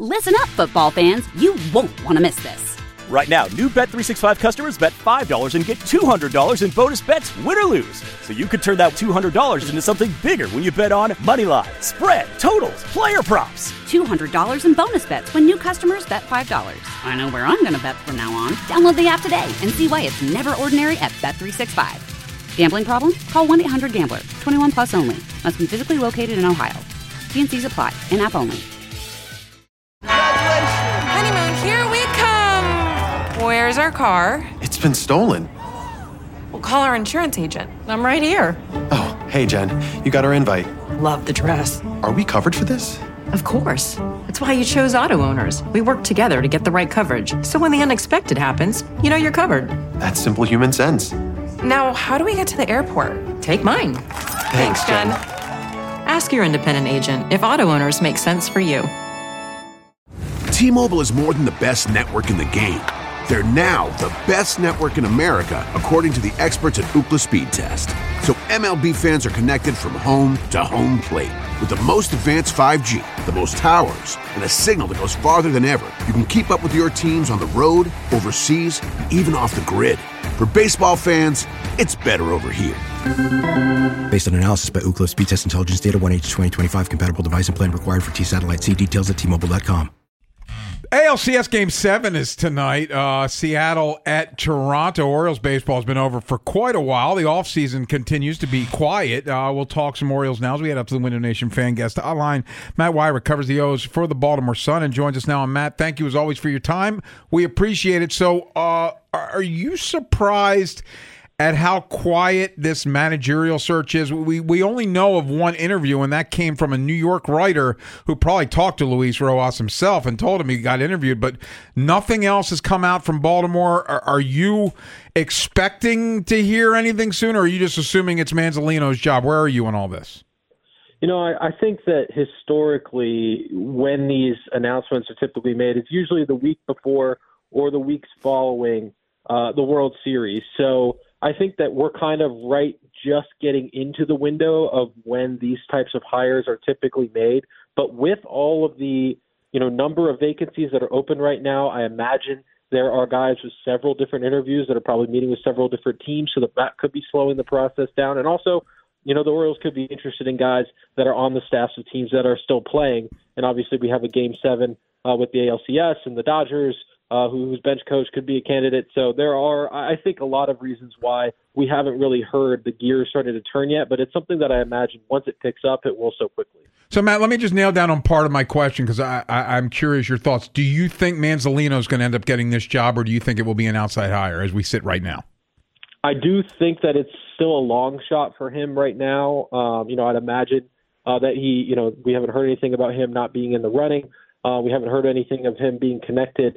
Listen up, football fans. You won't want to miss this. Right now, new Bet365 customers bet $5 and get $200 in bonus bets, win or lose. So you could turn that $200 into something bigger when you bet on money line, spread, totals, player props. $200 in bonus bets when new customers bet $5. I know where I'm going to bet from now on. Download the app today and see why it's never ordinary at Bet365. Gambling problem? Call 1-800-GAMBLER. 21 plus only. Must be physically located in Ohio. T&Cs apply. In-app only. Honeymoon, here we come. Where's our car? It's been stolen. We'll call our insurance agent. I'm right here. Oh, hey, Jen. You got our invite. Love the dress. Are we covered for this? Of course. That's why you chose Auto Owners. We work together to get the right coverage. So when the unexpected happens, you know you're covered. That's simple human sense. Now, how do we get to the airport? Take mine. Thanks, Jen. Ask your independent agent if Auto Owners make sense for you. T-Mobile is more than the best network in the game. They're now the best network in America, according to the experts at Ookla Speed Test. So MLB fans are connected from home to home plate. With the most advanced 5G, the most towers, and a signal that goes farther than ever, you can keep up with your teams on the road, overseas, and even off the grid. For baseball fans, it's better over here. Based on analysis by Ookla Speed Test Intelligence Data, 1H2025 compatible device and plan required for T-Satellite. See details at T-Mobile.com. ALCS Game 7 is tonight. Seattle at Toronto. Orioles baseball has been over for quite a while. The offseason continues to be quiet. We'll talk some Orioles now as we head up to the Window Nation fan guest hotline. Matt Wyrick covers the O's for the Baltimore Sun and joins us now. And Matt, thank you as always for your time. We appreciate it. So are you surprised at how quiet this managerial search is? We only know of one interview, and that came from a New York writer who probably talked to Luis Rojas himself and told him he got interviewed, but nothing else has come out from Baltimore. Are you expecting to hear anything soon, or are you just assuming it's Manzolino's job? Where are you on all this? You know, I think that historically when these announcements are typically made, it's usually the week before or the weeks following the World Series. So I think that we're kind of just getting into the window of when these types of hires are typically made. But with all of the, number of vacancies that are open right now, I imagine there are guys with several different interviews that are probably meeting with several different teams, so that could be slowing the process down. And also, the Orioles could be interested in guys that are on the staffs of teams that are still playing. And obviously we have a Game 7 with the ALCS and the Dodgers, whose bench coach could be a candidate. So there are, I think, a lot of reasons why we haven't really heard the gears starting to turn yet, but it's something that I imagine once it picks up, it will so quickly. So, Matt, let me just nail down on part of my question because I'm curious your thoughts. Do you think Manzolino is going to end up getting this job, or do you think it will be an outside hire as we sit right now? I do think that it's still a long shot for him right now. I'd imagine that he, we haven't heard anything about him not being in the running. We haven't heard anything of him being connected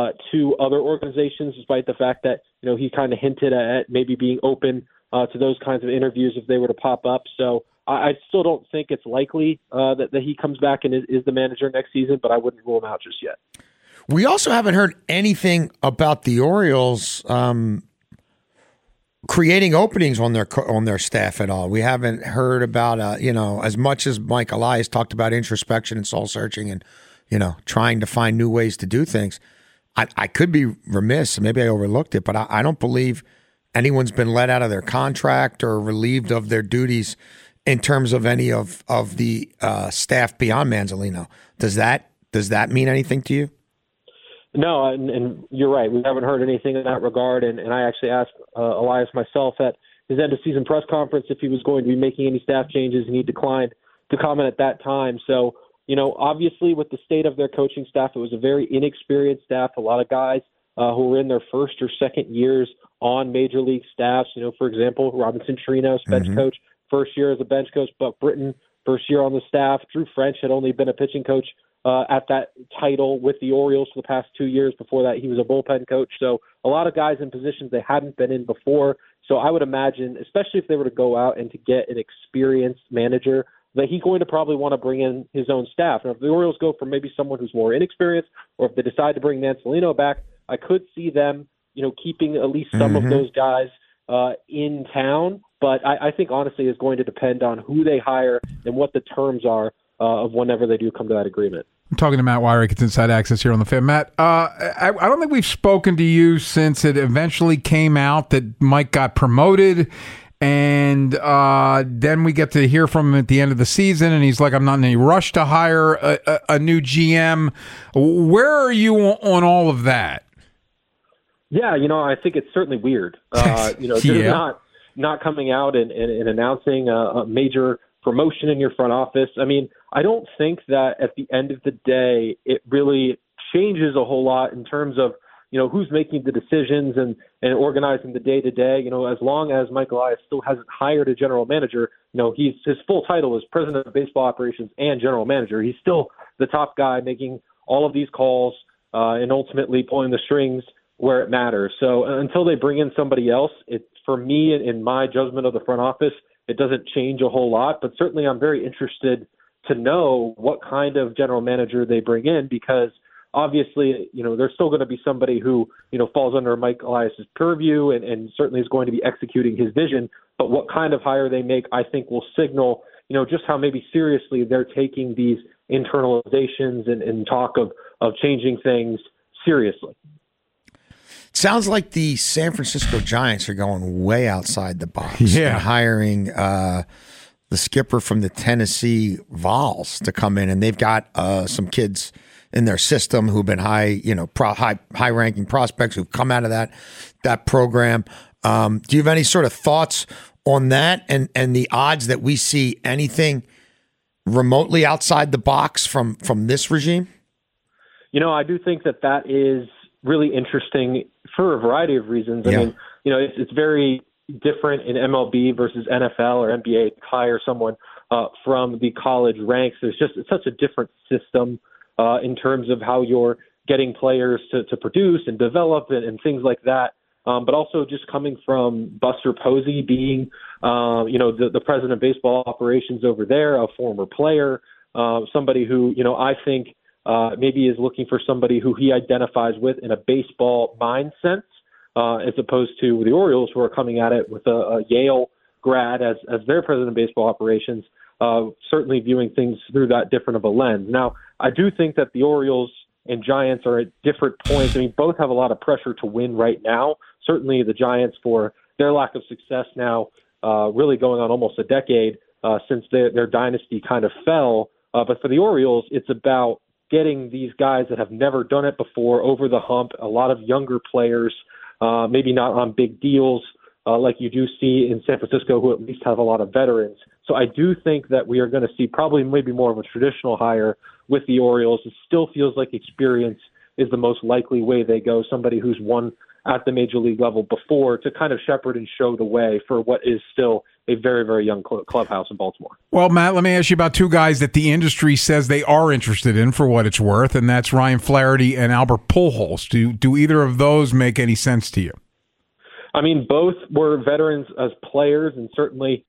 to other organizations, despite the fact that, he kind of hinted at maybe being open to those kinds of interviews if they were to pop up. So I still don't think it's likely that he comes back and is the manager next season, but I wouldn't rule him out just yet. We also haven't heard anything about the Orioles creating openings on their staff at all. We haven't heard about, as much as Mike Elias talked about introspection and soul searching and, trying to find new ways to do things. I could be remiss, maybe I overlooked it, but I don't believe anyone's been let out of their contract or relieved of their duties in terms of any of the staff beyond Manzolino. Does that mean anything to you? No, and you're right. We haven't heard anything in that regard, and I actually asked Elias myself at his end-of-season press conference if he was going to be making any staff changes, and he declined to comment at that time. So, obviously with the state of their coaching staff, it was a very inexperienced staff, a lot of guys who were in their first or second years on major league staffs. For example, Robinson Chirinos, bench coach, first year as a bench coach, Buck Britton, first year on the staff. Drew French had only been a pitching coach at that title with the Orioles for the past 2 years. Before that, he was a bullpen coach. So a lot of guys in positions they hadn't been in before. So I would imagine, especially if they were to go out and to get an experienced manager, that he's going to probably want to bring in his own staff. Now, if the Orioles go for maybe someone who's more inexperienced, or if they decide to bring Manzolino back, I could see them, keeping at least some of those guys in town. But I think, honestly, it's going to depend on who they hire and what the terms are of whenever they do come to that agreement. I'm talking to Matt Wyrick. It's Inside Access here on the Fan. Matt, I don't think we've spoken to you since it eventually came out that Mike got promoted, and then we get to hear from him at the end of the season, and he's like, I'm not in any rush to hire a new GM. Where are you on all of that? Yeah, I think it's certainly weird. They're not coming out and announcing a major promotion in your front office. I mean, I don't think that at the end of the day, it really changes a whole lot in terms of, who's making the decisions and organizing the day to day. As long as Mike Elias still hasn't hired a general manager, his full title is president of baseball operations and general manager. He's still the top guy making all of these calls and ultimately pulling the strings where it matters. So until they bring in somebody else, for me, in my judgment of the front office, it doesn't change a whole lot, but certainly I'm very interested to know what kind of general manager they bring in, because obviously, there's still going to be somebody who, falls under Mike Elias's purview and certainly is going to be executing his vision. But what kind of hire they make, I think, will signal, just how maybe seriously they're taking these internalizations and talk of changing things seriously. Sounds like the San Francisco Giants are going way outside the box. Yeah. And hiring the skipper from the Tennessee Vols to come in, and they've got some kids in their system who've been high-ranking prospects who've come out of that program. Do you have any sort of thoughts on that and the odds that we see anything remotely outside the box from this regime? I do think that is really interesting for a variety of reasons. I mean, it's very different in MLB versus NFL or NBA to hire someone from the college ranks. It's such a different system in terms of how you're getting players to produce and develop and things like that. But also just coming from Buster Posey being, the president of baseball operations over there, a former player, somebody who, I think maybe is looking for somebody who he identifies with in a baseball mind sense, as opposed to the Orioles, who are coming at it with a Yale grad as their president of baseball operations, certainly viewing things through that different of a lens. Now, I do think that the Orioles and Giants are at different points. I mean, both have a lot of pressure to win right now. Certainly the Giants for their lack of success now, really going on almost a decade since their dynasty kind of fell. But for the Orioles, it's about getting these guys that have never done it before over the hump, a lot of younger players, maybe not on big deals like you do see in San Francisco, who at least have a lot of veterans. So I do think that we are going to see probably maybe more of a traditional hire with the Orioles. It still feels like experience is the most likely way they go, somebody who's won at the major league level before to kind of shepherd and show the way for what is still a very, very young clubhouse in Baltimore. Well, Matt, let me ask you about two guys that the industry says they are interested in for what it's worth, and that's Ryan Flaherty and Albert Pujols. Do either of those make any sense to you? I mean, both were veterans as players and certainly,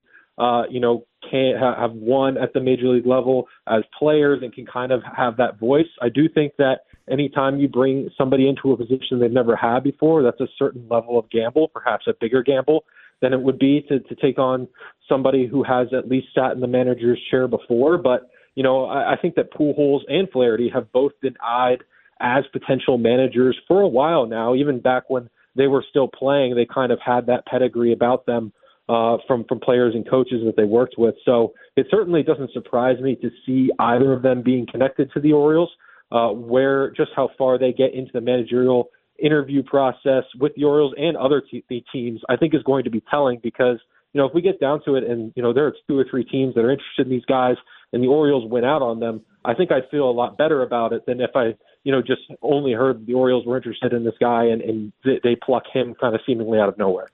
can have won at the major league level as players and can kind of have that voice. I do think that anytime you bring somebody into a position they've never had before, that's a certain level of gamble, perhaps a bigger gamble than it would be to take on somebody who has at least sat in the manager's chair before. But, I think that Pujols and Flaherty have both been eyed as potential managers for a while now. Even back when they were still playing, they kind of had that pedigree about them from players and coaches that they worked with. So it certainly doesn't surprise me to see either of them being connected to the Orioles. Where just how far they get into the managerial interview process with the Orioles and other teams, I think is going to be telling, because, if we get down to it and, there are 2 or 3 teams that are interested in these guys and the Orioles win out on them, I think I'd feel a lot better about it than if I, just only heard the Orioles were interested in this guy and they pluck him kind of seemingly out of nowhere.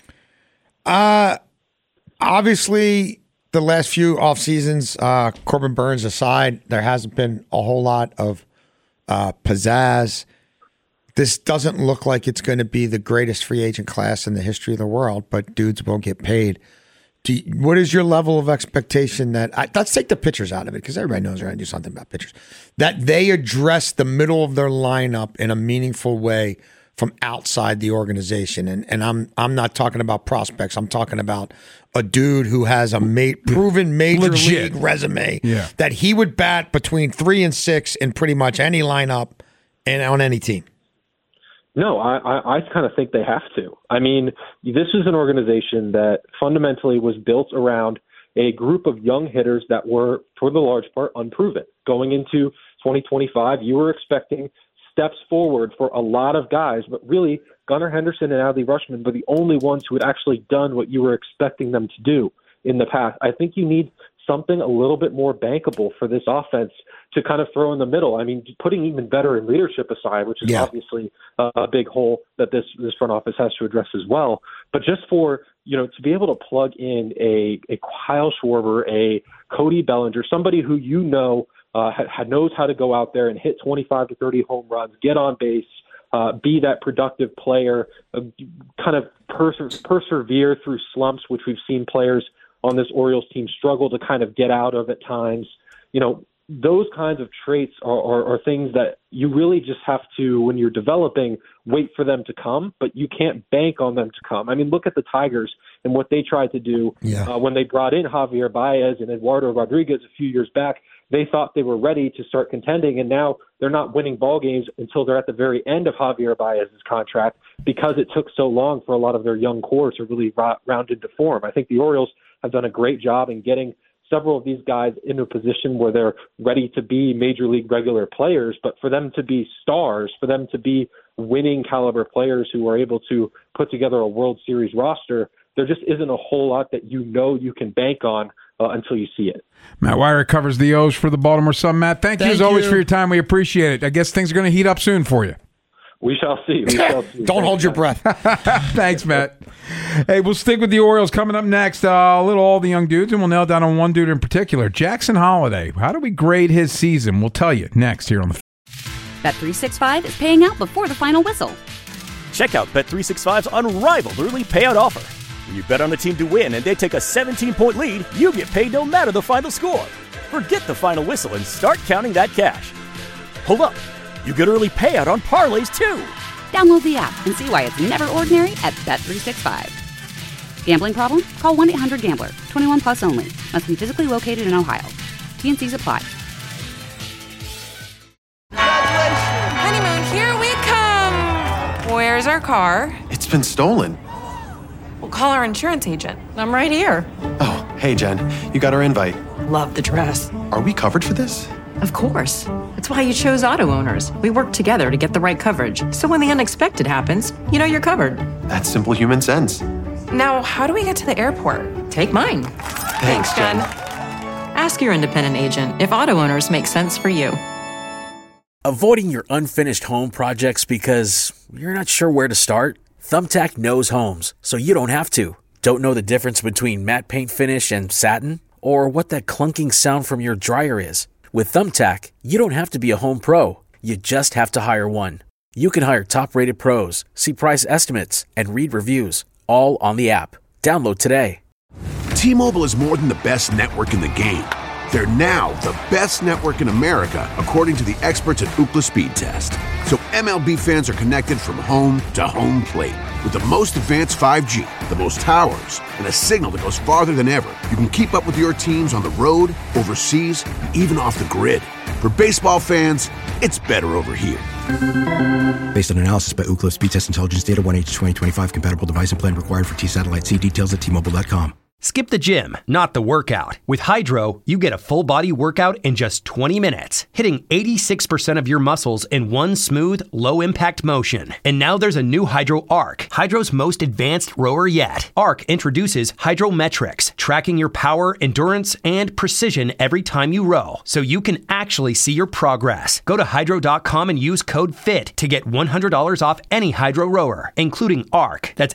Obviously, the last few off seasons, Corbin Burns aside, there hasn't been a whole lot of pizzazz. This doesn't look like it's going to be the greatest free agent class in the history of the world, but dudes will get paid. What is your level of expectation that let's take the pitchers out of it, because everybody knows they're going to do something about pitchers, that they address the middle of their lineup in a meaningful way from outside the organization. And I'm not talking about prospects. I'm talking about a dude who has a proven major league resume that he would bat between 3 and 6 in pretty much any lineup and on any team. No, I kind of think they have to. I mean, this is an organization that fundamentally was built around a group of young hitters that were, for the large part, unproven. Going into 2025, you were expecting steps forward for a lot of guys, but really Gunnar Henderson and Adley Rutschman were the only ones who had actually done what you were expecting them to do in the past. I think you need something a little bit more bankable for this offense to kind of throw in the middle. I mean, putting even better in leadership aside, which is obviously a big hole that this front office has to address as well. But just for, to be able to plug in a Kyle Schwarber, a Cody Bellinger, somebody who knows how to go out there and hit 25 to 30 home runs, get on base, be that productive player, kind of persevere through slumps, which we've seen players on this Orioles team struggle to kind of get out of at times. Those kinds of traits are things that you really just have to, when you're developing, wait for them to come, but you can't bank on them to come. I mean, look at the Tigers and what they tried to do when they brought in Javier Baez and Eduardo Rodriguez a few years back. They thought they were ready to start contending, and now they're not winning ball games until they're at the very end of Javier Baez's contract because it took so long for a lot of their young core to really round into form. I think the Orioles have done a great job in getting several of these guys into a position where they're ready to be major league regular players, but for them to be stars, for them to be winning caliber players who are able to put together a World Series roster, there just isn't a whole lot that you can bank on until you see it. Matt Weyrich covers the O's for the Baltimore Sun. Matt, thank you as always for your time. We appreciate it. I guess things are going to heat up soon for you. We shall see. Don't hold your breath. Thanks, Matt. Hey, we'll stick with the Orioles. Coming up next, a little all the young dudes, and we'll nail down on one dude in particular, Jackson Holliday. How do we grade his season? We'll tell you next here on the Bet365 is paying out before the final whistle. Check out Bet365's unrivaled early payout offer. When you bet on a team to win and they take a 17-point lead, you get paid no matter the final score. Forget the final whistle and start counting that cash. Hold up. You get early payout on parlays, too. Download the app and see why it's never ordinary at Bet365. Gambling problem? Call 1-800-GAMBLER. 21 plus only. Must be physically located in Ohio. T&Cs apply. Honeymoon, here we come. Where's our car? It's been stolen. We'll call our insurance agent. I'm right here. Oh, hey, Jen. You got our invite. Love the dress. Are we covered for this? Of course. That's why you chose Auto Owners. We work together to get the right coverage. So when the unexpected happens, you're covered. That's simple human sense. Now, how do we get to the airport? Take mine. Thanks, Jen. Ask your independent agent if Auto Owners make sense for you. Avoiding your unfinished home projects because you're not sure where to start? Thumbtack knows homes, so you don't have to. Don't know the difference between matte paint finish and satin? Or what that clunking sound from your dryer is? With Thumbtack, you don't have to be a home pro. You just have to hire one. You can hire top-rated pros, see price estimates, and read reviews, all on the app. Download today. T-Mobile is more than the best network in the game. They're now the best network in America, according to the experts at Ookla Speed Test. So MLB fans are connected from home to home plate. With the most advanced 5G, the most towers, and a signal that goes farther than ever, you can keep up with your teams on the road, overseas, and even off the grid. For baseball fans, it's better over here. Based on analysis by Ookla Speed Test Intelligence Data, 1H2025 compatible device and plan required for T-Satellite. See details at T-Mobile.com. Skip the gym, not the workout. With Hydro, you get a full-body workout in just 20 minutes, hitting 86% of your muscles in one smooth, low-impact motion. And now there's a new Hydro Arc, Hydro's most advanced rower yet. Arc introduces Hydrometrics, tracking your power, endurance, and precision every time you row, so you can actually see your progress. Go to Hydro.com and use code FIT to get $100 off any Hydro rower, including Arc. That's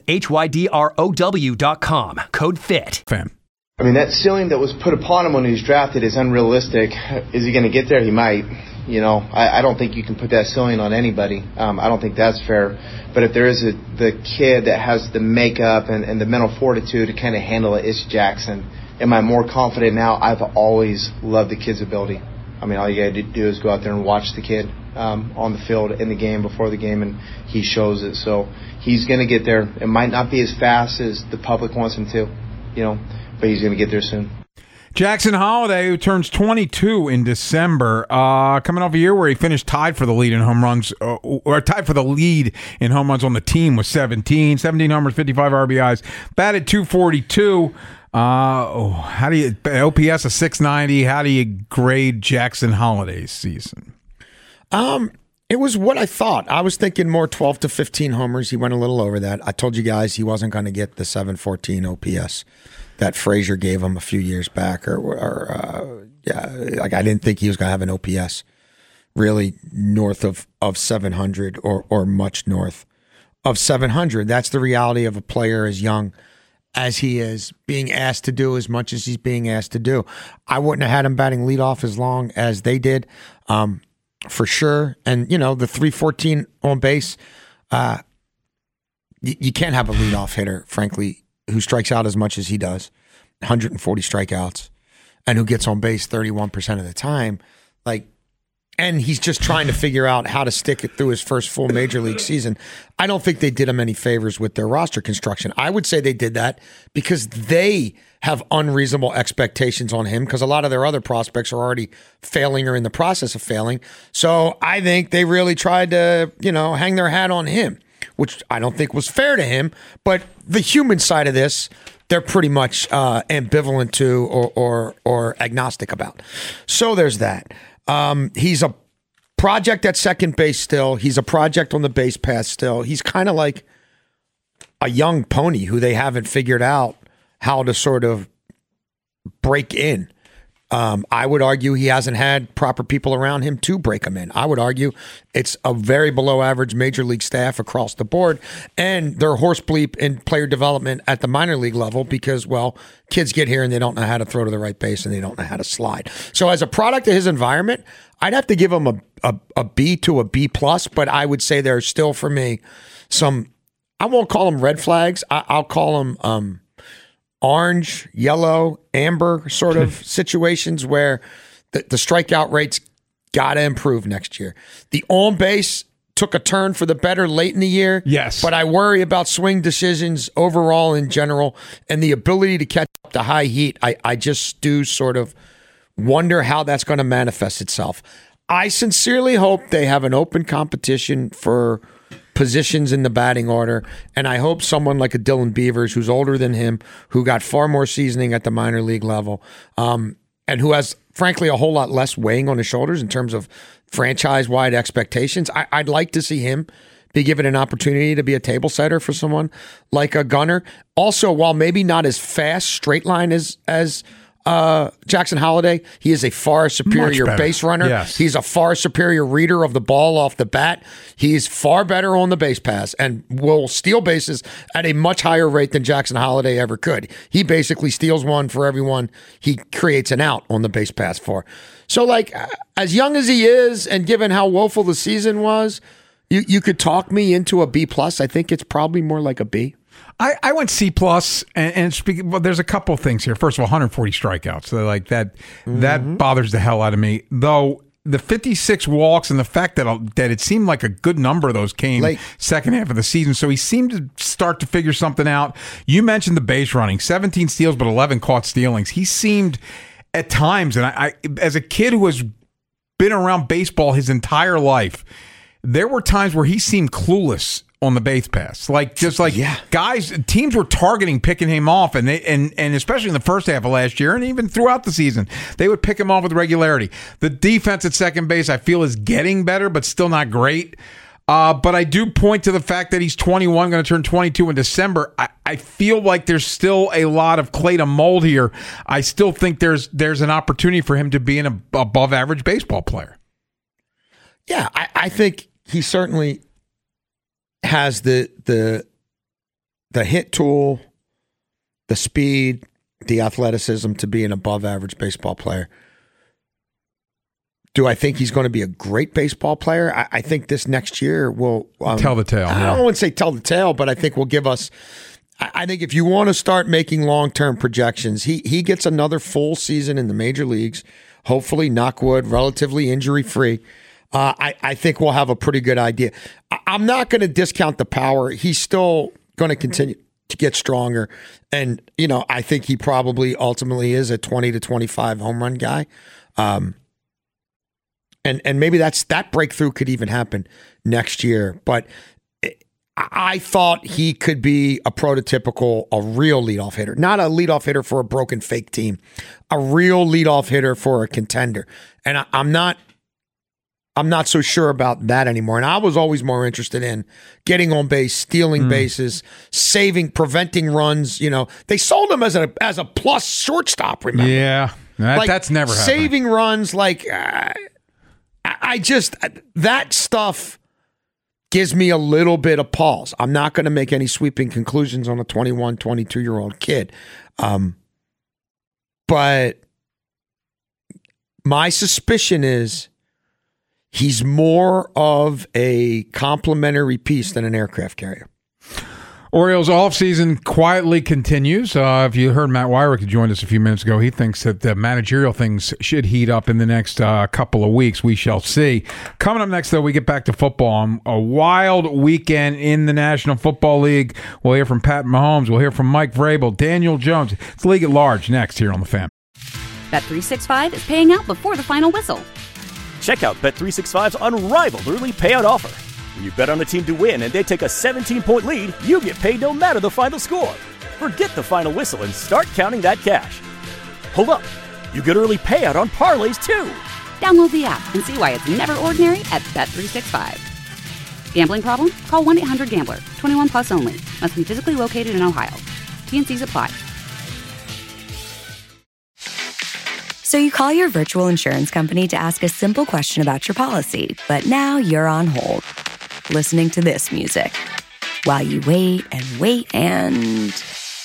HYDROW.com. Code FIT. Fan. I mean, that ceiling that was put upon him when he was drafted is unrealistic. Is he going to get there? He might. I don't think you can put that ceiling on anybody. I don't think that's fair. But if there is the kid that has the makeup and the mental fortitude to kind of handle it, it's Jackson. Am I more confident now? I've always loved the kid's ability. I mean, all you got to do is go out there and watch the kid. on the field, in the game, before the game, and he shows it. So he's going to get there. It might not be as fast as the public wants him to, but he's going to get there soon. Jackson Holliday, who turns 22 in December, coming off a year where he finished tied for the lead in home runs, or tied for the lead in home runs on the team with 17 homers, 55 RBIs, batted .242. How do you OPS of 690? How do you grade Jackson Holliday's season? It was what I thought. I was thinking more 12 to 15 homers. He went a little over that. I told you guys he wasn't going to get the 714 OPS that Frazier gave him a few years back, I didn't think he was going to have an OPS really north of 700 or much north of 700. That's the reality of a player as young as he is, being asked to do as much as he's being asked to do. I wouldn't have had him batting leadoff as long as they did, for sure. And, the 314 on base, you can't have a leadoff hitter, frankly, who strikes out as much as he does, 140 strikeouts, and who gets on base 31% of the time. And he's just trying to figure out how to stick it through his first full major league season. I don't think they did him any favors with their roster construction. I would say they did that because they have unreasonable expectations on him because a lot of their other prospects are already failing or in the process of failing. So I think they really tried to, hang their hat on him, which I don't think was fair to him. But the human side of this, they're pretty much ambivalent to or agnostic about. So there's that. He's a project at second base still. He's a project on the base path still. He's kind of like a young pony who they haven't figured out how to sort of break in. I would argue he hasn't had proper people around him to break him in. I would argue it's a very below average major league staff across the board, and they're horse bleep in player development at the minor league level because, kids get here and they don't know how to throw to the right base and they don't know how to slide. So as a product of his environment, I'd have to give him a B to a B plus, but I would say there's still for me some, I won't call them red flags. I'll call them orange, yellow, amber sort of situations where the strikeout rates got to improve next year. The on base took a turn for the better late in the year. Yes. But I worry about swing decisions overall in general and the ability to catch up to high heat. I just do sort of wonder how that's going to manifest itself. I sincerely hope they have an open competition for positions in the batting order, and I hope someone like a Dylan Beavers, who's older than him, who got far more seasoning at the minor league level, and who has, frankly, a whole lot less weighing on his shoulders in terms of franchise-wide expectations. I'd like to see him be given an opportunity to be a table setter for someone like a Gunnar. Also, while maybe not as fast straight line as Jackson Holliday, he is a far superior base runner. Yes. He's a far superior reader of the ball off the bat. He's far better on the base pass and will steal bases at a much higher rate than Jackson Holliday ever could. He basically steals one for everyone he creates an out on the base pass for. So, as young as he is, and given how woeful the season was, you could talk me into a B plus. I think it's probably more like a B. I went C plus, and speaking. Well, there's a couple things here. First of all, 140 strikeouts. So that bothers the hell out of me. Though the 56 walks and the fact that it seemed like a good number of those came late second half of the season. So he seemed to start to figure something out. You mentioned the base running, 17 steals, but 11 caught stealings. He seemed at times, and I as a kid who has been around baseball his entire life, there were times where he seemed clueless on the base pass. Guys, teams were targeting picking him off, and especially in the first half of last year and even throughout the season, they would pick him off with regularity. The defense at second base, I feel, is getting better, but still not great. But I do point to the fact that he's 21, going to turn 22 in December. I feel like there's still a lot of clay to mold here. I still think there's an opportunity for him to be an above average baseball player. Yeah, I think he certainly has the hit tool, the speed, the athleticism to be an above average baseball player. Do I think he's going to be a great baseball player? I think this next year will tell the tale. I don't want to say tell the tale, but I think will give us. I think if you want to start making long-term projections, he gets another full season in the major leagues. Hopefully, knock wood, relatively injury-free. I think we'll have a pretty good idea. I'm not going to discount the power. He's still going to continue to get stronger. And, I think he probably ultimately is a 20 to 25 home run guy. And maybe that breakthrough could even happen next year. But I thought he could be a real leadoff hitter. Not a leadoff hitter for a broken fake team. A real leadoff hitter for a contender. And I'm not so sure about that anymore. And I was always more interested in getting on base, stealing bases, preventing runs. They sold him as a plus shortstop, remember? Yeah, that's never happened. Saving runs, that stuff gives me a little bit of pause. I'm not going to make any sweeping conclusions on a 21, 22-year-old kid. But my suspicion is he's more of a complimentary piece than an aircraft carrier. Orioles offseason quietly continues. If you heard Matt Weyrich, who joined us a few minutes ago, he thinks that the managerial things should heat up in the next couple of weeks. We shall see. Coming up next, though, we get back to football. A wild weekend in the National Football League. We'll hear from Pat Mahomes. We'll hear from Mike Vrabel, Daniel Jones. It's League at Large next here on The Fan. Bet365 is paying out before the final whistle. Check out Bet365's unrivaled early payout offer. When you bet on a team to win and they take a 17-point lead, you get paid no matter the final score. Forget the final whistle and start counting that cash. Hold up. You get early payout on parlays, too. Download the app and see why it's never ordinary at Bet365. Gambling problem? Call 1-800-GAMBLER. 21 plus only. Must be physically located in Ohio. T&Cs apply. So you call your virtual insurance company to ask a simple question about your policy, but now you're on hold, listening to this music, while you wait and wait and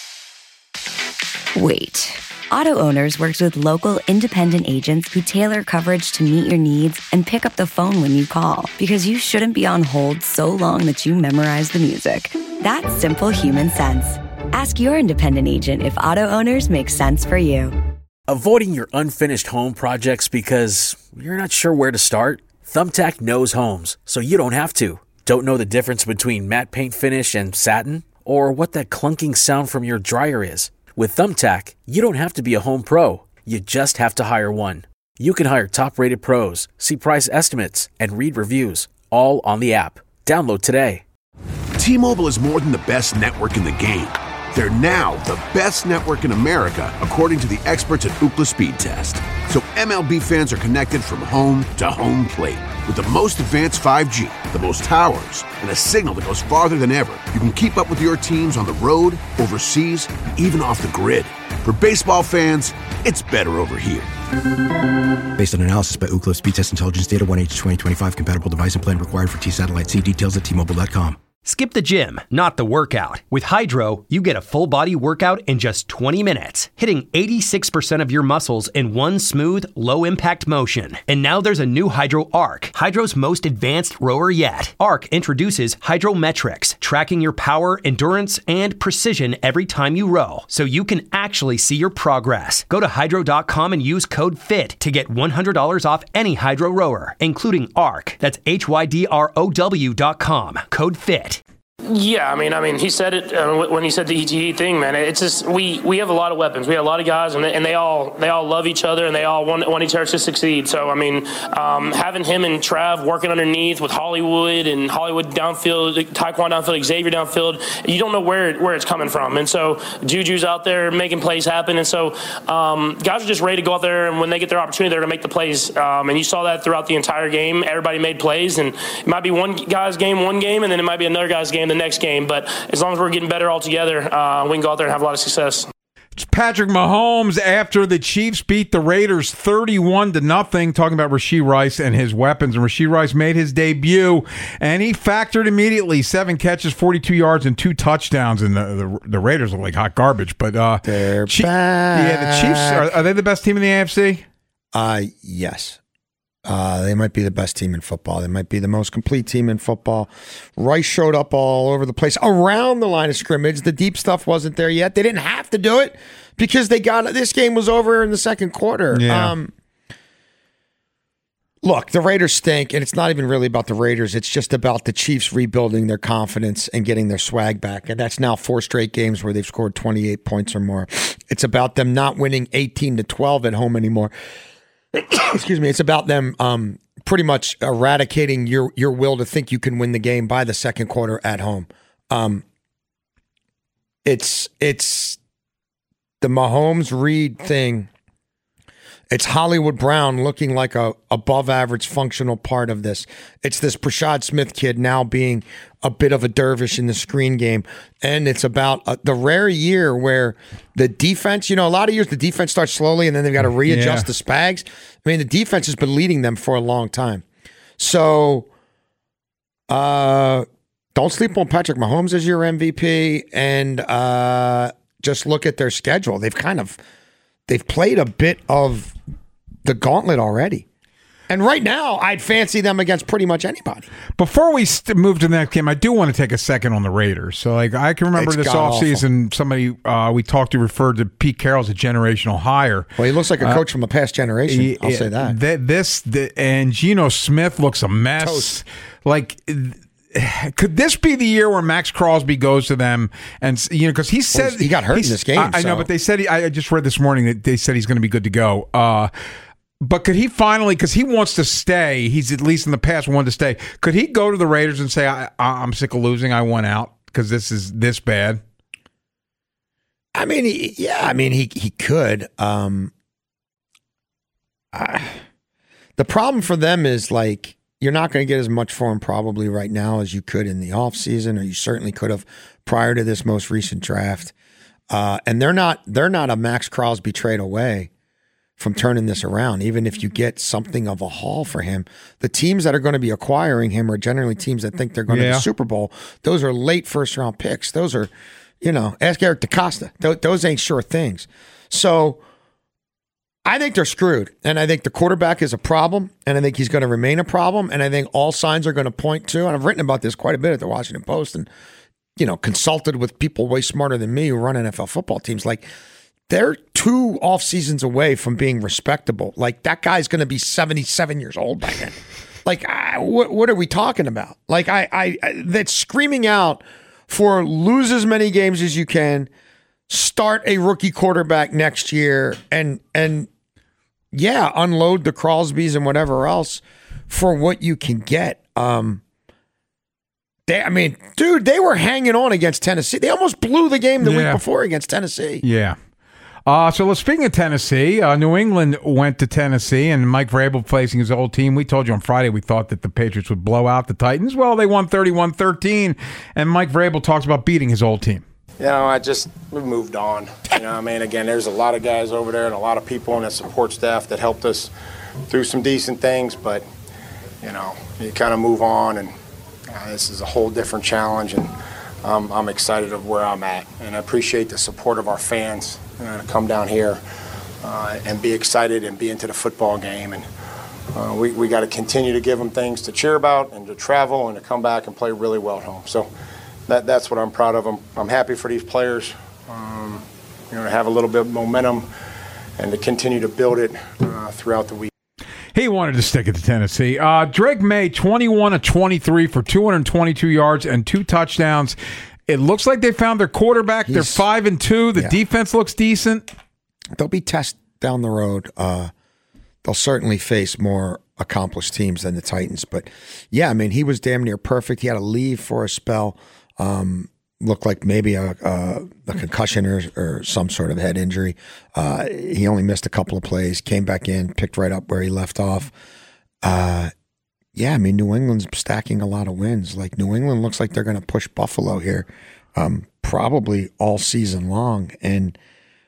wait. Auto Owners works with local independent agents who tailor coverage to meet your needs and pick up the phone when you call, because you shouldn't be on hold so long that you memorize the music. That's simple human sense. Ask your independent agent if Auto Owners makes sense for you. Avoiding your unfinished home projects because you're not sure where to start? Thumbtack knows homes, so you don't have to. Don't know the difference between matte paint finish and satin? Or what that clunking sound from your dryer is? With Thumbtack, you don't have to be a home pro. You just have to hire one. You can hire top-rated pros, see price estimates, and read reviews, all on the app. Download today. T-Mobile is more than the best network in the game. They're now the best network in America, according to the experts at Ookla Speed Test. So MLB fans are connected from home to home plate. With the most advanced 5G, the most towers, and a signal that goes farther than ever, you can keep up with your teams on the road, overseas, and even off the grid. For baseball fans, it's better over here. Based on analysis by Ookla Speed Test Intelligence Data, 1H2025 compatible device and plan required for T-Satellite. See details at T-Mobile.com. Skip the gym, not the workout. With Hydro, you get a full body workout in just 20 minutes, hitting 86% of your muscles in one smooth, low impact motion. And now there's a new Hydro Arc, Hydro's most advanced rower yet. Arc introduces Hydrometrics, tracking your power, endurance, and precision every time you row, so you can actually see your progress. Go to hydro.com and use code FIT to get $100 off any Hydro rower, including Arc. That's HYDROW.com. Code FIT. Yeah, I mean, he said it when he said the ETE thing, man. It's just we have a lot of weapons. We have a lot of guys, and they all love each other, and they all want each other to succeed. So I mean, having him and Trav working underneath with Hollywood downfield, Taekwon downfield, Xavier downfield, you don't know where it's coming from. And so Juju's out there making plays happen, and so guys are just ready to go out there, and when they get their opportunity, they're going to make the plays. And you saw that throughout the entire game. Everybody made plays, and it might be one guy's game one game, and then it might be another guy's game the next game, but as long as we're getting better all together, we can go out there and have a lot of success. It's Patrick Mahomes after the Chiefs beat the Raiders 31-0, talking about Rashee Rice and his weapons. And Rashee Rice made his debut, and he factored immediately. 7 catches, 42 yards, and 2 touchdowns. And the Raiders look like hot garbage. But they're back. Yeah, the Chiefs, are they the best team in the AFC? Yes. They might be the best team in football. They might be the most complete team in football. Rice showed up all over the place around the line of scrimmage. The deep stuff wasn't there yet. They didn't have to do it because they got it. This game was over in the second quarter. Yeah. Look, the Raiders stink, and it's not even really about the Raiders. It's just about the Chiefs rebuilding their confidence and getting their swag back. And that's now 4 straight games where they've scored 28 points or more. It's about them not winning 18-12 at home anymore. Excuse me. It's about them pretty much eradicating your will to think you can win the game by the second quarter at home. It's the Mahomes-Reed thing. It's Hollywood Brown looking like a above-average functional part of this. It's this Brashad Smith kid now being a bit of a dervish in the screen game. And it's about the rare year where the defense, a lot of years the defense starts slowly and then they've got to readjust the Spags. I mean, the defense has been leading them for a long time. So don't sleep on Patrick Mahomes as your MVP, and just look at their schedule. They've played a bit of the gauntlet already. And right now, I'd fancy them against pretty much anybody. Before we move to the next game, I do want to take a second on the Raiders. So, I can remember this offseason, somebody we talked to referred to Pete Carroll as a generational hire. Well, he looks like a coach from a past generation. I'll say that. And Geno Smith looks a mess. Toast. Could this be the year where Max Crosby goes to them and because he said he got hurt in this game? I know, but they said I just read this morning that they said he's going to be good to go. But could he finally, because he wants to stay, he's at least in the past wanted to stay. Could he go to the Raiders and say, I'm sick of losing, I want out because this is this bad? I mean, he could. The problem for them is you're not going to get as much for him probably right now as you could in the offseason, or you certainly could have prior to this most recent draft. And they're not a Max Crosby trade away from turning this around. Even if you get something of a haul for him, the teams that are going to be acquiring him are generally teams that think they're going to the Super Bowl. Those are late first-round picks. Those are, ask Eric DeCosta. Those ain't sure things. So I think they're screwed, and I think the quarterback is a problem, and I think he's going to remain a problem, and I think all signs are going to point to, and I've written about this quite a bit at the Washington Post and, consulted with people way smarter than me who run NFL football teams. They're 2 off seasons away from being respectable. That guy's going to be 77 years old by then. What are we talking about? That's screaming out for lose as many games as you can, start a rookie quarterback next year, and unload the Crosbys and whatever else for what you can get. They were hanging on against Tennessee. They almost blew the game the week before against Tennessee. Yeah. Speaking of Tennessee, New England went to Tennessee, and Mike Vrabel facing his old team. We told you on Friday we thought that the Patriots would blow out the Titans. Well, they won 31-13, and Mike Vrabel talks about beating his old team. We moved on. Again, there's a lot of guys over there and a lot of people on the support staff that helped us through some decent things, but, you kind of move on, and this is a whole different challenge, and I'm excited of where I'm at, and I appreciate the support of our fans to come down here and be excited and be into the football game, and we got to continue to give them things to cheer about and to travel and to come back and play really well at home. So that's what I'm proud of. I'm happy for these players, to have a little bit of momentum and to continue to build it throughout the week. He wanted to stick it to Tennessee. Drake May, 21-23 for 222 yards and 2 touchdowns. It looks like they found their quarterback. They're 5-2. The defense looks decent. They'll be tested down the road. They'll certainly face more accomplished teams than the Titans. But, he was damn near perfect. He had to leave for a spell. Looked like maybe a concussion or some sort of head injury. He only missed a couple of plays, came back in, picked right up where he left off. New England's stacking a lot of wins. New England looks like they're going to push Buffalo here probably all season long. And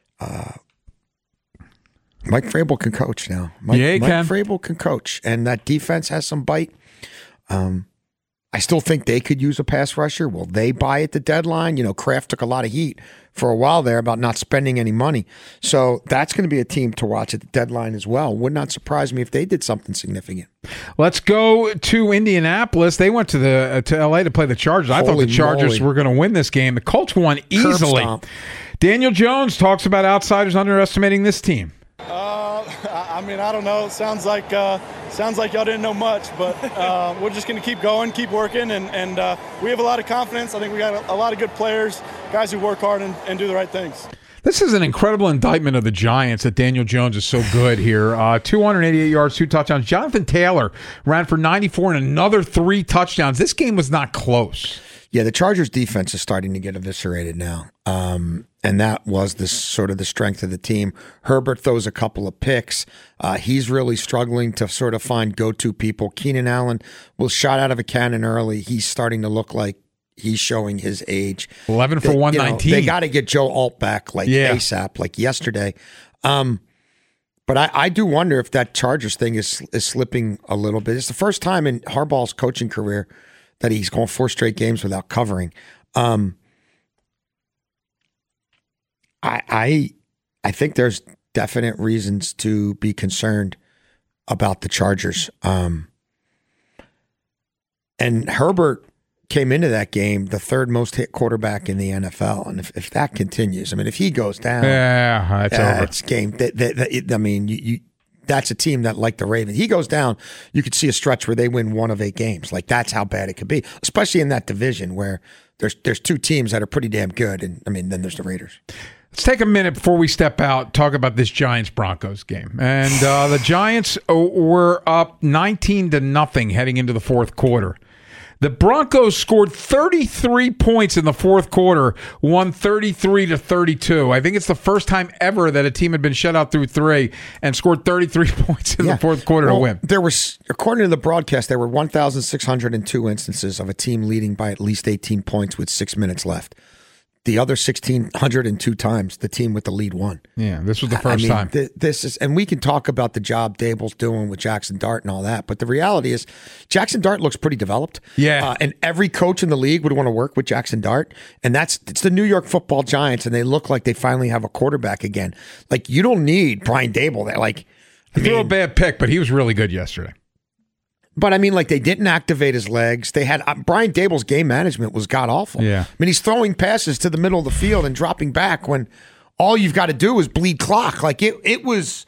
Mike Vrabel can coach now. Mike Vrabel can coach. And that defense has some bite. I still think they could use a pass rusher. Will they buy at the deadline? Kraft took a lot of heat for a while there about not spending any money. So that's going to be a team to watch at the deadline as well. Would not surprise me if they did something significant. Let's go to Indianapolis. They went to L.A. to play the Chargers. I thought the Chargers were going to win this game. The Colts won easily. Daniel Jones talks about outsiders underestimating this team. I I mean, I don't know. It sounds like y'all didn't know much, but we're just going to keep going, keep working, and we have a lot of confidence. I think we got a lot of good players, guys who work hard and do the right things. This is an incredible indictment of the Giants that Daniel Jones is so good here. 288 yards, 2 touchdowns. Jonathan Taylor ran for 94 and another 3 touchdowns. This game was not close. Yeah, the Chargers defense is starting to get eviscerated now. And that was the strength of the team. Herbert throws a couple of picks. He's really struggling to sort of find go-to people. Keenan Allen was shot out of a cannon early. He's starting to look like he's showing his age. 11 for 119. They got to get Joe Alt back ASAP, like yesterday. But I do wonder if that Chargers thing is slipping a little bit. It's the first time in Harbaugh's coaching career that he's going 4 straight games without covering. I think there's definite reasons to be concerned about the Chargers. And Herbert came into that game the 3rd most hit quarterback in the NFL. And if that continues, I mean, if he goes down, it's over. It's game. That's a team that, like the Ravens, he goes down, you could see a stretch where they win 1 of 8 games. Like, that's how bad it could be, especially in that division where there's 2 teams that are pretty damn good. And I mean, then there's the Raiders. Let's take a minute before we step out, talk about this Giants-Broncos game. And the Giants were up 19-0 heading into the 4th quarter. The Broncos scored 33 points in the 4th quarter, won 33-32. I think it's the first time ever that a team had been shut out through 3 and scored 33 points in the 4th quarter to win. There was, according to the broadcast, there were 1,602 instances of a team leading by at least 18 points with 6 minutes left. The other 1,602 times, the team with the lead won. Yeah, this was the first time. This is, and we can talk about the job Dable's doing with Jackson Dart and all that, but the reality is Jackson Dart looks pretty developed. Yeah. And every coach in the league would want to work with Jackson Dart. And it's the New York Football Giants, and they look like they finally have a quarterback again. Like, you don't need Brian Dable there. Like, he threw a bad pick, but he was really good yesterday. But I mean, like, they didn't activate his legs. They had Brian Dable's game management was god awful. Yeah. I mean, he's throwing passes to the middle of the field and dropping back when all you've got to do is bleed clock. Like, it's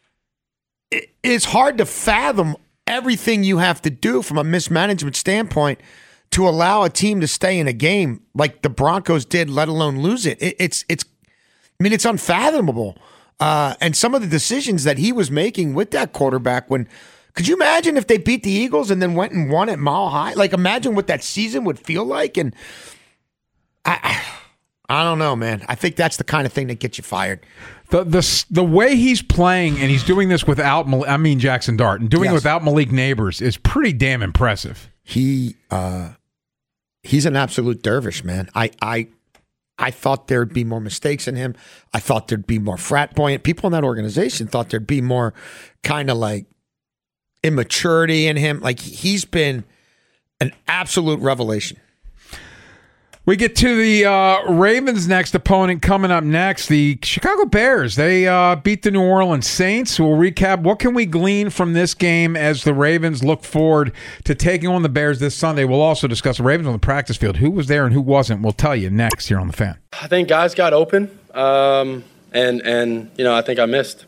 hard to fathom everything you have to do from a mismanagement standpoint to allow a team to stay in a game like the Broncos did, let alone lose it. It's unfathomable. And some of the decisions that he was making with that quarterback when. Could you imagine if they beat the Eagles and then went and won at Mile High? Like, imagine what that season would feel like. And I don't know, man. I think that's the kind of thing that gets you fired. The way he's playing, and he's doing this without, Jackson Dart, and doing it without Malik Neighbors is pretty damn impressive. He's an absolute dervish, man. I thought there'd be more mistakes in him. I thought there'd be more frat boy. People in that organization thought there'd be more kind of like immaturity in him. Like, he's been an absolute revelation. We get to the Ravens' next opponent coming up next. The Chicago Bears. They beat the New Orleans Saints. We'll recap. What can we glean from this game as the Ravens look forward to taking on the Bears this Sunday? We'll also discuss the Ravens on the practice field. Who was there and who wasn't? We'll tell you next here on The Fan. I think guys got open, and I think I missed.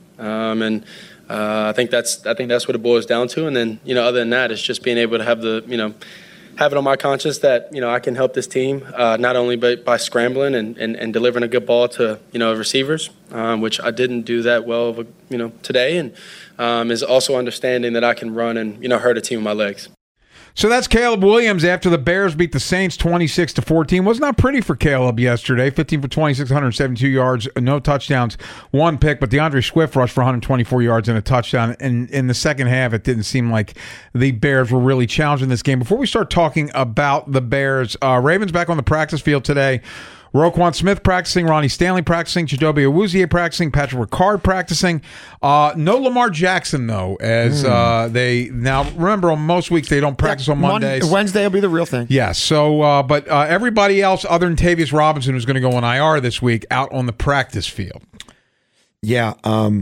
I think that's what it boils down to. And then, other than that, it's just being able to have have it on my conscience that, I can help this team, not only by scrambling and delivering a good ball to, receivers, which I didn't do that well, today. And is also understanding that I can run and, hurt a team with my legs. So that's Caleb Williams after the Bears beat the Saints 26-14. Was not pretty for Caleb yesterday. 15 for 26, 172 yards, no touchdowns, 1 pick. But DeAndre Swift rushed for 124 yards and a touchdown. And in the second half, it didn't seem like the Bears were really challenging this game. Before we start talking about the Bears, Ravens back on the practice field today. Roquan Smith practicing, Ronnie Stanley practicing, Chidobe Awuzie practicing, Patrick Ricard practicing. No Lamar Jackson, though, as they now remember on most weeks they don't practice on Mondays. Wednesday will be the real thing. Yeah, so but everybody else other than Tavius Robinson, who's going to go on IR this week, out on the practice field. Yeah,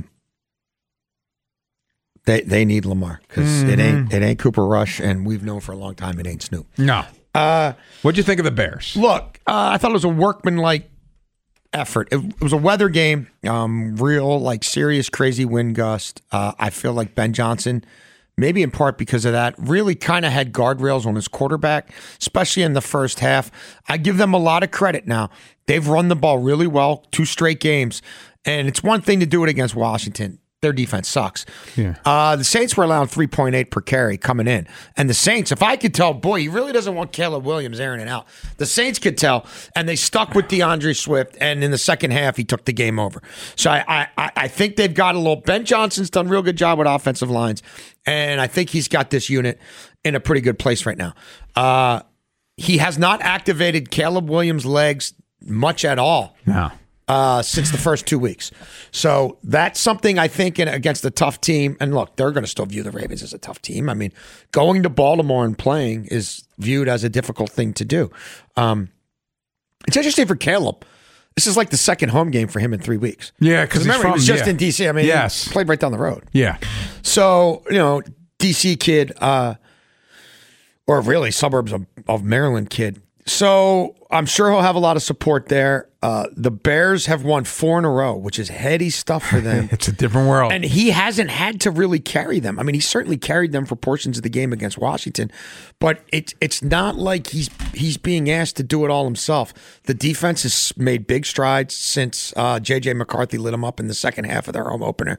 they need Lamar because it ain't Cooper Rush, and we've known for a long time it ain't Snoop. No. What'd you think of the Bears? Look, I thought it was a workmanlike effort. It was a weather game, real, like, serious, crazy wind gust. I feel like Ben Johnson, maybe in part because of that, really kind of had guardrails on his quarterback, especially in the first half. I give them a lot of credit now. They've run the ball really well, 2 straight games. And it's one thing to do it against Washington. Their defense sucks. Yeah. The Saints were allowing 3.8 per carry coming in. And the Saints, if I could tell, boy, he really doesn't want Caleb Williams airing it out. The Saints could tell, and they stuck with DeAndre Swift, and in the second half, he took the game over. So I think they've got a little... Ben Johnson's done a real good job with offensive lines, and I think he's got this unit in a pretty good place right now. He has not activated Caleb Williams' legs much at all. No. Since the first 2 weeks. So that's something I think against a tough team. And look, they're going to still view the Ravens as a tough team. I mean, going to Baltimore and playing is viewed as a difficult thing to do. It's interesting for Caleb. This is like the second home game for him in 3 weeks. Yeah, because remember, he was just in D.C. I mean, yes. He played right down the road. Yeah. So, D.C. kid, or really suburbs of Maryland kid. So I'm sure he'll have a lot of support there. The Bears have won 4 in a row, which is heady stuff for them. It's a different world. And he hasn't had to really carry them. I mean, he certainly carried them for portions of the game against Washington, but it's not like he's being asked to do it all himself. The defense has made big strides since J.J. McCarthy lit them up in the second half of their home opener.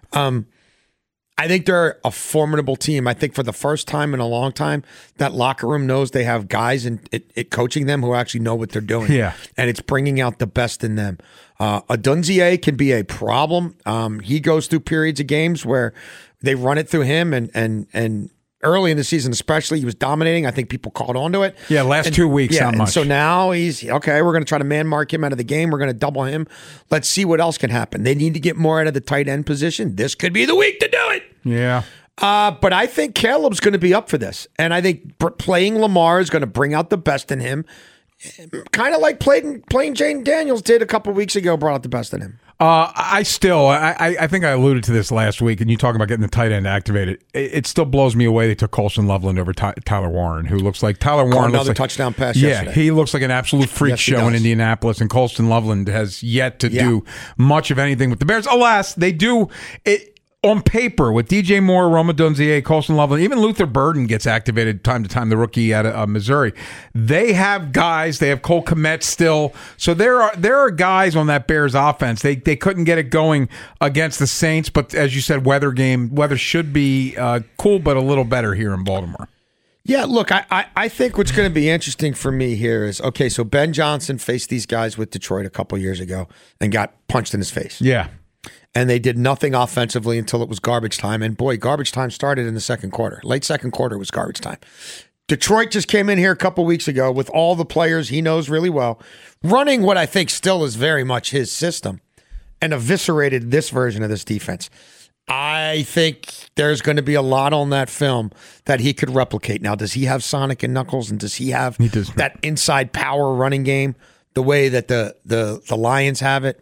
I think they're a formidable team. I think for the first time in a long time, that locker room knows they have guys it coaching them who actually know what they're doing. Yeah. And it's bringing out the best in them. Adunzie can be a problem. He goes through periods of games where they run it through him, and early in the season especially, he was dominating. I think people caught on to it. Yeah, last 2 weeks, yeah, not much. And so now he's, okay, we're going to try to man mark him out of the game. We're going to double him. Let's see what else can happen. They need to get more out of the tight end position. This could be the week to do it. Yeah. But I think Caleb's going to be up for this. And I think playing Lamar is going to bring out the best in him. Kind of like playing Jaden Daniels did a couple weeks ago, brought out the best in him. I think I alluded to this last week, and you talk about getting the tight end activated. It still blows me away they took Colston Loveland over Tyler Warren, who looks like Tyler Warren. Another touchdown pass yesterday. He looks like an absolute freak show in Indianapolis, and Colston Loveland has yet to do much of anything with the Bears. Alas, they do it. On paper, with DJ Moore, Rome Odunze, Colston Loveland, even Luther Burden gets activated time to time, the rookie out of Missouri. They have guys. They have Cole Kmet still. So there are guys on that Bears offense. They couldn't get it going against the Saints, but as you said, weather should be cool, but a little better here in Baltimore. Yeah, look, I think what's going to be interesting for me here is, okay, so Ben Johnson faced these guys with Detroit a couple years ago and got punched in his face. Yeah. And they did nothing offensively until it was garbage time. And boy, garbage time started in the second quarter. Late second quarter was garbage time. Detroit just came in here a couple weeks ago with all the players he knows really well, running what I think still is very much his system, and eviscerated this version of this defense. I think there's going to be a lot on that film that he could replicate. Now, does he have Sonic and Knuckles, and does he have that inside power running game the way that the Lions have it?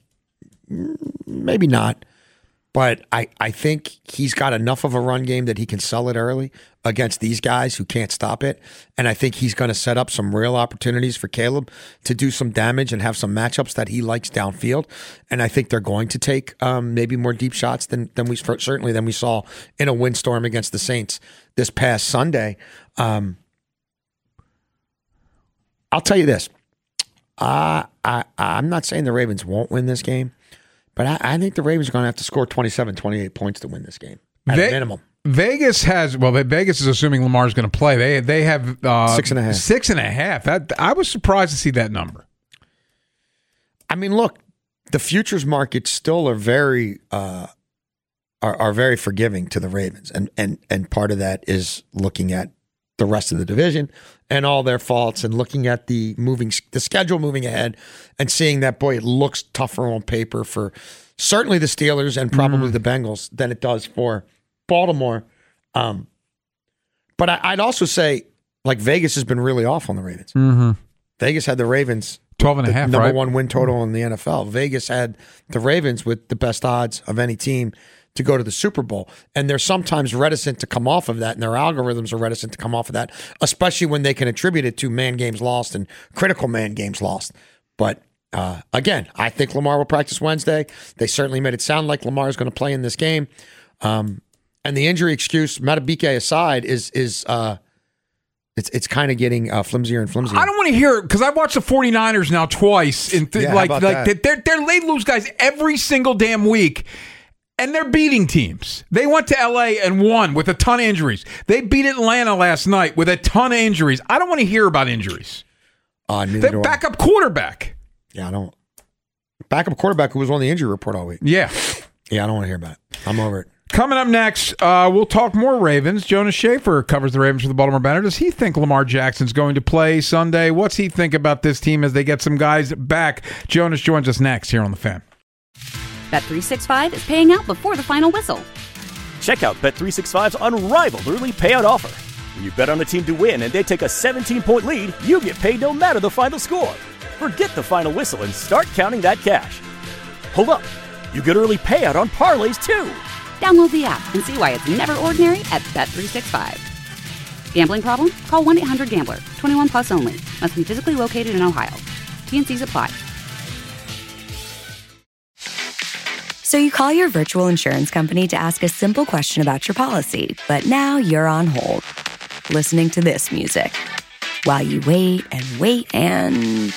Maybe not, but I think he's got enough of a run game that he can sell it early against these guys who can't stop it. And I think he's going to set up some real opportunities for Caleb to do some damage and have some matchups that he likes downfield. And I think they're going to take maybe more deep shots than we saw in a windstorm against the Saints this past Sunday. I'll tell you this. I'm not saying the Ravens won't win this game, but I think the Ravens are going to have to score 27, 28 points to win this game at a minimum. Vegas is assuming Lamar's going to play. They have 6.5. 6.5. I was surprised to see that number. I mean, look, the futures markets still are very forgiving to the Ravens, and part of that is looking at the rest of the division and all their faults, and looking at the schedule moving ahead, and seeing that, boy, it looks tougher on paper for certainly the Steelers and probably the Bengals than it does for Baltimore. But I'd also say, like, Vegas has been really off on the Ravens. Mm-hmm. Vegas had the Ravens 12.5, number one win total in the NFL. Vegas had the Ravens with the best odds of any team to go to the Super Bowl. And they're sometimes reticent to come off of that, and their algorithms are reticent to come off of that, especially when they can attribute it to man games lost and critical man games lost. But again, I think Lamar will practice Wednesday. They certainly made it sound like Lamar is going to play in this game. And the injury excuse, Madubuike aside, is it's kind of getting flimsier and flimsier. I don't want to hear it because I've watched the 49ers now twice. And they lose guys every single damn week. And they're beating teams. They went to L.A. and won with a ton of injuries. They beat Atlanta last night with a ton of injuries. I don't want to hear about injuries. Their backup quarterback. Yeah, I don't. Backup quarterback who was on the injury report all week. Yeah. Yeah, I don't want to hear about it. I'm over it. Coming up next, we'll talk more Ravens. Jonas Shaffer covers the Ravens for the Baltimore Banner. Does he think Lamar Jackson's going to play Sunday? What's he think about this team as they get some guys back? Jonas joins us next here on The Fan. Bet365 is paying out before the final whistle. Check out Bet365's unrivaled early payout offer. When you bet on a team to win and they take a 17-point lead, you get paid no matter the final score. Forget the final whistle and start counting that cash. Hold up. You get early payout on parlays, too. Download the app and see why it's never ordinary at Bet365. Gambling problem? Call 1-800-GAMBLER. 21 plus only. Must be physically located in Ohio. T&Cs apply. So you call your virtual insurance company to ask a simple question about your policy, but now you're on hold, listening to this music, while you wait and wait and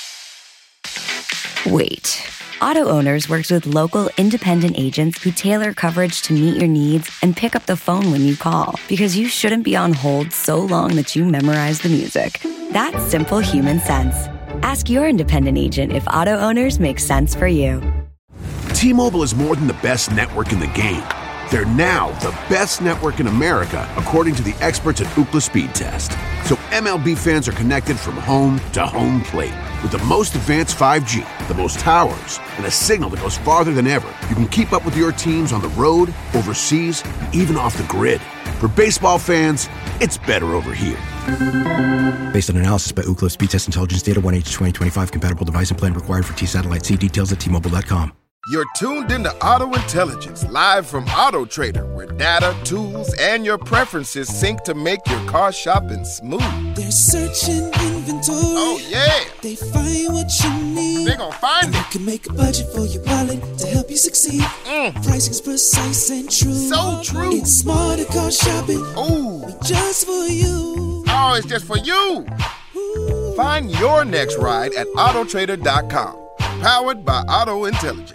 wait. Auto Owners works with local independent agents who tailor coverage to meet your needs and pick up the phone when you call, because you shouldn't be on hold so long that you memorize the music. That's simple human sense. Ask your independent agent if Auto Owners makes sense for you. T-Mobile is more than the best network in the game. They're now the best network in America, according to the experts at Ookla Speed Test. So MLB fans are connected from home to home plate. With the most advanced 5G, the most towers, and a signal that goes farther than ever, you can keep up with your teams on the road, overseas, and even off the grid. For baseball fans, it's better over here. Based on analysis by Ookla Speed Test Intelligence Data, 1H2025 compatible device and plan required for T-Satellite. See details at T-Mobile.com. You're tuned into Auto Intelligence, live from Auto Trader, where data, tools, and your preferences sync to make your car shopping smooth. They're searching inventory. Oh, yeah. They find what you need. They're gonna find it. They can make a budget for your wallet to help you succeed. Pricing's precise and true. So true. It's smarter car shopping. Ooh. Just for you. Oh, it's just for you. Ooh. Find your next ride at autotrader.com. Powered by Auto Intelligence.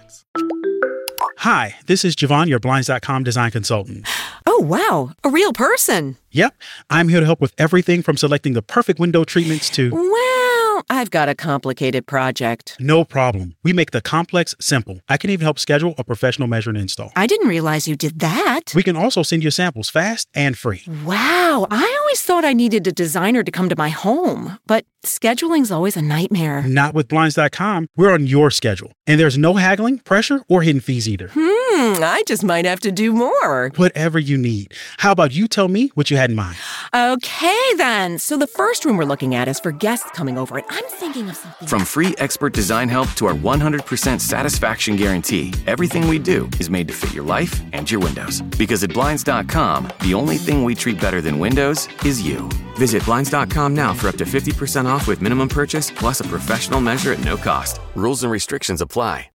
Hi, this is Javon, your Blinds.com design consultant. Oh, wow. A real person. Yep. I'm here to help with everything from selecting the perfect window treatments to... Well, I've got a complicated project. No problem. We make the complex simple. I can even help schedule a professional measure and install. I didn't realize you did that. We can also send you samples fast and free. Wow. I always thought I needed a designer to come to my home, but scheduling's always a nightmare. Not with Blinds.com. We're on your schedule. And there's no haggling, pressure, or hidden fees either. I just might have to do more. Whatever you need. How about you tell me what you had in mind? Okay, then. So the first room we're looking at is for guests coming over, and I'm thinking of something. From free expert design help to our 100% satisfaction guarantee, everything we do is made to fit your life and your windows. Because at Blinds.com, the only thing we treat better than windows is you. Visit Blinds.com now for up to 50% off with minimum purchase plus a professional measure at no cost. Rules and restrictions apply.